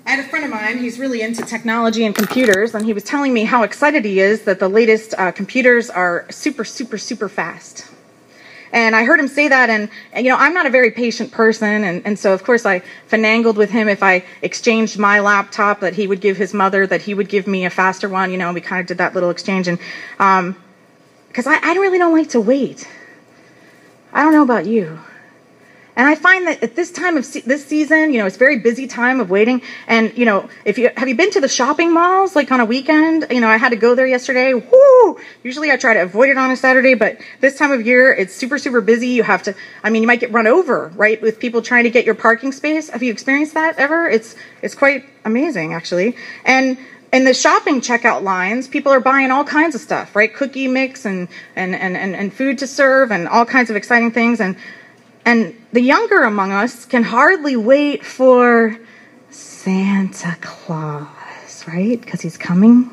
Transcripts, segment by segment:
I had a friend of mine, he's really into technology and computers, and he was telling me how excited he is that the latest computers are super, super, super fast. And I heard him say that, and I'm not a very patient person, and so of course I finangled with him if I exchanged my laptop that he would give his mother, that he would give me a faster one, we kind of did that little exchange, and because I really don't like to wait. I don't know about you. And I find that at this time of this season, it's a very busy time of waiting. And, have you been to the shopping malls, like on a weekend? I had to go there yesterday. Woo! Usually I try to avoid it on a Saturday, but this time of year, it's super, super busy. You might get run over, right? With people trying to get your parking space. Have you experienced that ever? It's quite amazing, actually. And in the shopping checkout lines, people are buying all kinds of stuff, right? Cookie mix and food to serve and all kinds of exciting things. And the younger among us can hardly wait for Santa Claus, right? Because he's coming.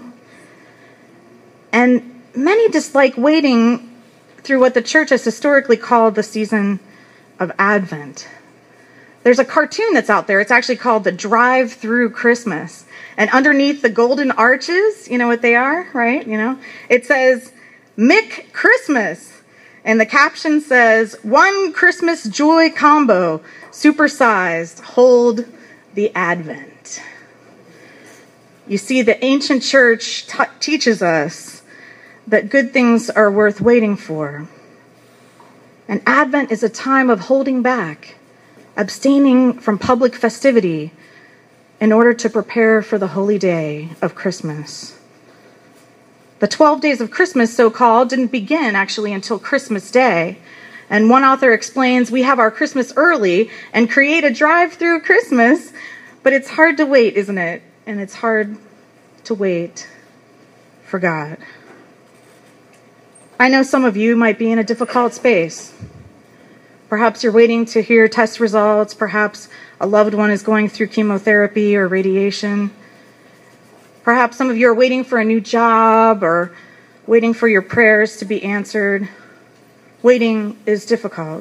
And many dislike waiting through what the church has historically called the season of Advent. There's a cartoon that's out there. It's actually called The Drive-Through Christmas. And underneath the golden arches, you know what they are, right? It says, Mick Christmas. And the caption says, "One Christmas joy combo, supersized, hold the Advent." You see, the ancient church teaches us that good things are worth waiting for. And Advent is a time of holding back, abstaining from public festivity in order to prepare for the holy day of Christmas. The 12 days of Christmas, so-called, didn't begin actually until Christmas Day. And one author explains, we have our Christmas early and create a drive-through Christmas, but it's hard to wait, isn't it? And it's hard to wait for God. I know some of you might be in a difficult space. Perhaps you're waiting to hear test results. Perhaps a loved one is going through chemotherapy or radiation. Perhaps some of you are waiting for a new job or waiting for your prayers to be answered. Waiting is difficult.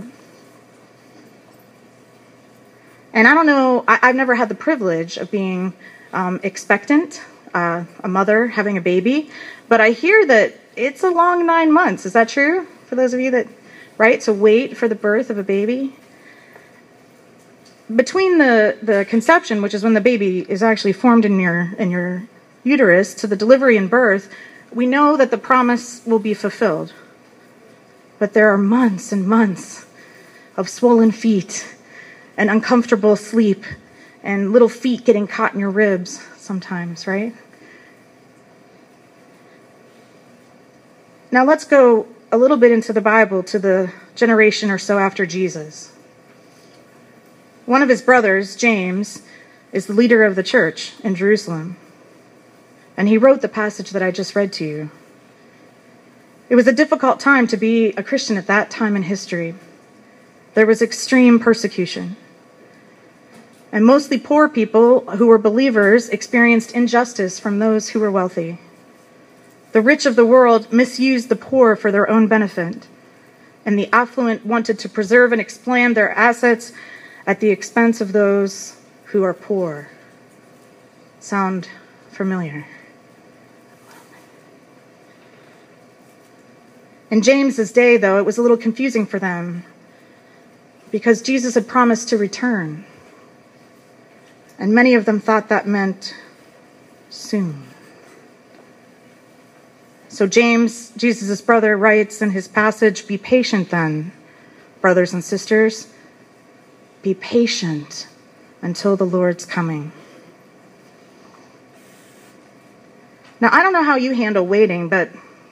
And I don't know, I've never had the privilege of being expectant, a mother having a baby, but I hear that it's a long 9 months. Is that true? For those of you that, right, to wait for the birth of a baby? Between the conception, which is when the baby is actually formed in your uterus, to the delivery and birth, we know that the promise will be fulfilled. But there are months and months of swollen feet and uncomfortable sleep and little feet getting caught in your ribs sometimes, right? Now let's go a little bit into the Bible to the generation or so after Jesus. One of his brothers, James, is the leader of the church in Jerusalem. And he wrote the passage that I just read to you. It was a difficult time to be a Christian at that time in history. There was extreme persecution. And mostly poor people who were believers experienced injustice from those who were wealthy. The rich of the world misused the poor for their own benefit. And the affluent wanted to preserve and expand their assets at the expense of those who are poor. Sound familiar? In James's day, though, it was a little confusing for them because Jesus had promised to return. And many of them thought that meant soon. So James, Jesus' brother, writes in his passage, "Be patient then, brothers and sisters. Be patient until the Lord's coming." Now, I don't know how you handle waiting, but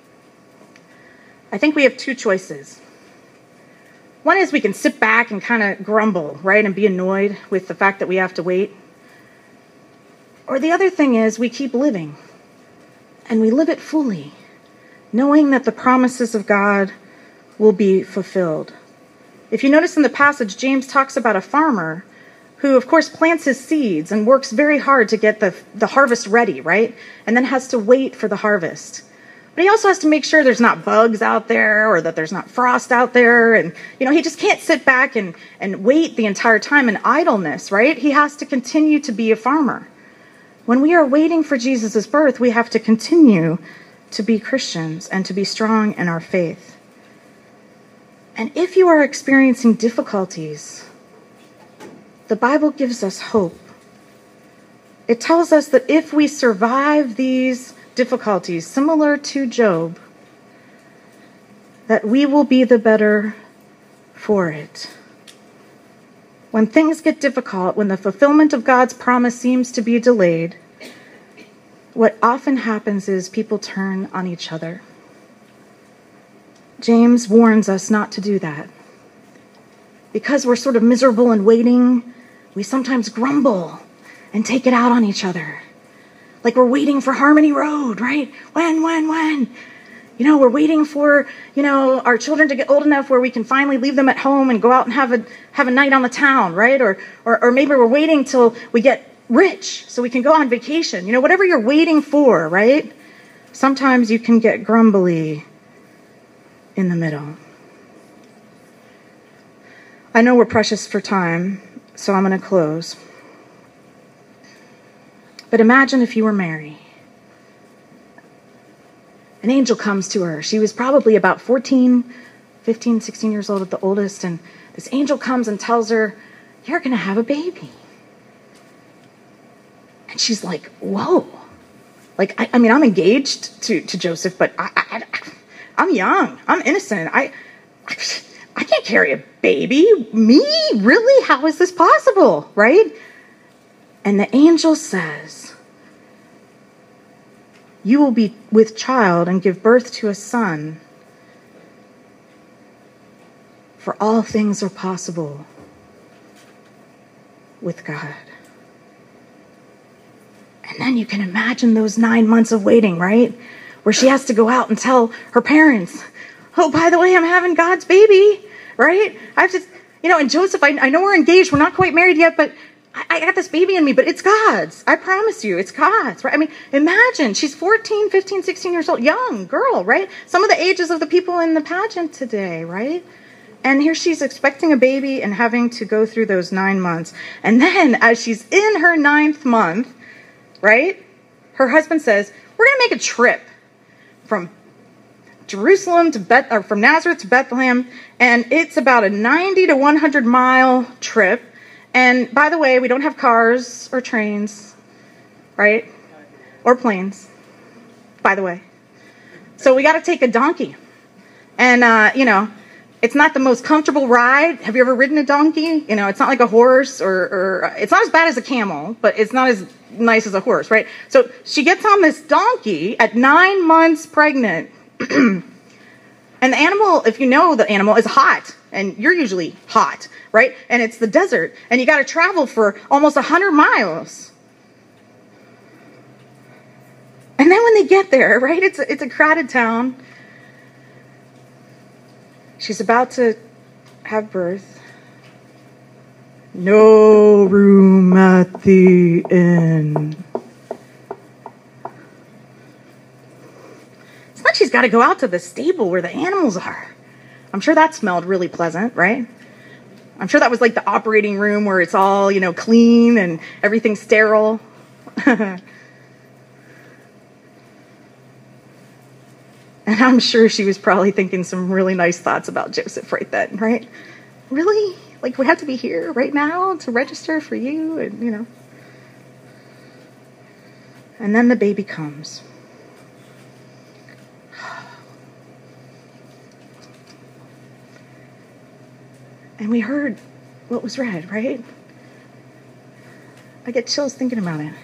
I think we have two choices. One is we can sit back and kind of grumble, right, and be annoyed with the fact that we have to wait. Or the other thing is we keep living, and we live it fully, knowing that the promises of God will be fulfilled. If you notice in the passage, James talks about a farmer who, of course, plants his seeds and works very hard to get the harvest ready, right? And then has to wait for the harvest. But he also has to make sure there's not bugs out there or that there's not frost out there. And, he just can't sit back and wait the entire time in idleness, right? He has to continue to be a farmer. When we are waiting for Jesus' birth, we have to continue to be Christians and to be strong in our faith. And if you are experiencing difficulties, the Bible gives us hope. It tells us that if we survive these difficulties, similar to Job, that we will be the better for it. When things get difficult, when the fulfillment of God's promise seems to be delayed, what often happens is people turn on each other. James warns us not to do that. Because we're sort of miserable and waiting, we sometimes grumble and take it out on each other. Like we're waiting for Harmony Road, right? When? We're waiting for, our children to get old enough where we can finally leave them at home and go out and have a night on the town, right? Or maybe we're waiting till we get rich so we can go on vacation. Whatever you're waiting for, right? Sometimes you can get grumbly in the middle. I know we're precious for time, so I'm going to close. But imagine if you were Mary. An angel comes to her. She was probably about 15, 16 years old at the oldest. And this angel comes and tells her, you're going to have a baby. And she's like, whoa. Like, I'm engaged to Joseph, but I'm young. I'm innocent. I can't carry a baby. Me? Really? How is this possible? Right? And the angel says, you will be with child and give birth to a son. For all things are possible with God. And then you can imagine those 9 months of waiting, right? Where she has to go out and tell her parents, oh, by the way, I'm having God's baby, right? And Joseph, I know we're engaged. We're not quite married yet, but I got this baby in me, but it's God's. I promise you, it's God's, right? Imagine, she's 14, 15, 16 years old, young girl, right? Some of the ages of the people in the pageant today, right? And here she's expecting a baby and having to go through those 9 months. And then as she's in her 9th month, right? Her husband says, we're going to make a trip from Jerusalem from Nazareth to Bethlehem. And it's about a 90 to 100 mile trip. And by the way, we don't have cars or trains, right? Or planes, by the way. So we got to take a donkey. And, it's not the most comfortable ride. Have you ever ridden a donkey? It's not like a horse or it's not as bad as a camel, but it's not as nice as a horse, right? So she gets on this donkey at 9 months pregnant. And the animal, if you know the animal, is hot. And you're usually hot, right? And it's the desert. And you got to travel for almost 100 miles. And then when they get there, right, it's a crowded town. She's about to have birth. No room at the inn. It's like she's got to go out to the stable where the animals are. I'm sure that smelled really pleasant, right? I'm sure that was like the operating room where it's all, clean and everything's sterile. And I'm sure she was probably thinking some really nice thoughts about Joseph right then, right? Really? Like, we have to be here right now to register for you? And, And then the baby comes. And we heard what was read, right? I get chills thinking about it.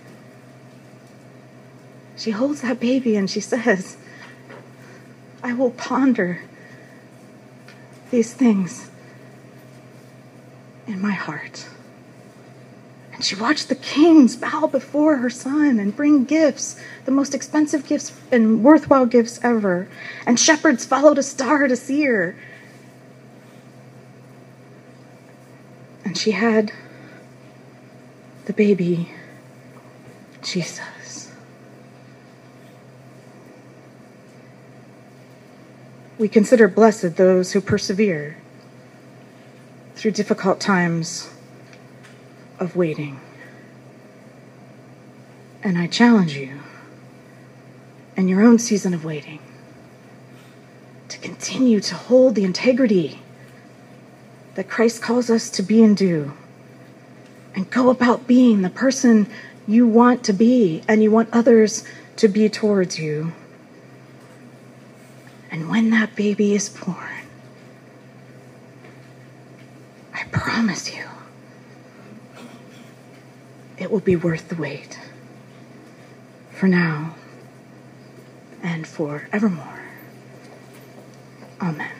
She holds that baby and she says, I will ponder these things in my heart. And she watched the kings bow before her son and bring gifts, the most expensive gifts and worthwhile gifts ever. And shepherds followed a star to see her. And she had the baby, Jesus. We consider blessed those who persevere through difficult times of waiting. And I challenge you in your own season of waiting to continue to hold the integrity that Christ calls us to be and do, and go about being the person you want to be and you want others to be towards you. And when that baby is born, I promise you, it will be worth the wait. For now and forevermore. Amen.